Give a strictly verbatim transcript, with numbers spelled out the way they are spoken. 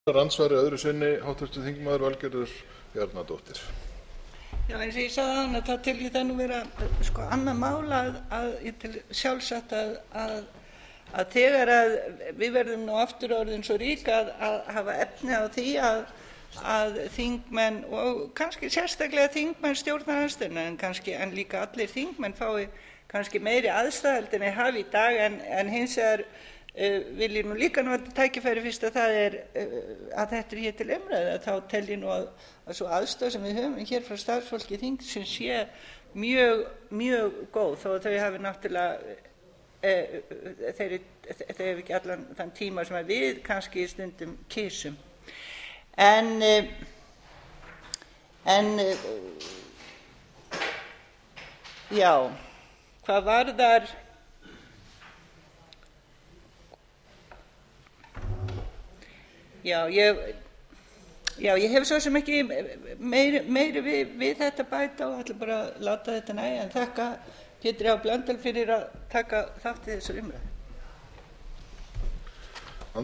Andsvari öðru sinni háttvirtur þingmaður Valgerður Bjarnadóttir. Já, eins og ég sagði áðan að það tel ég það nú vera sko annað mál að, að ég tel sjálfsagt að, að, að þegar að við verðum nú aftur orðin svo rík að, að hafa efni á því að, að þingmenn og kannski sérstaklega þingmenn stjórnarandstöðunnar en kannski en líka allir þingmenn fái kannski meiri aðstæður en þeir hafa í dag en, en hins vegar Uh, vil ég nú líka nú að tækifæri fyrst að það er uh, að þetta er hér til umræðu þá tel ég nú að, að svo aðstoð sem við höfum hér frá starfsfólki þingsins sé mjög, mjög góð þó að þau hafi náttúrulega uh, þeir, þeir hefur ekki allan þann tíma sem að við kannski stundum kýsum en uh, en uh, já hvað varðar Já, ég, já, ég hef svo sem ekki meiri, meiri við, við þetta bæta og ætla bara að láta þetta nægja en þakka Pétri H. Blöndal fyrir að taka þátt í þessu umræðu.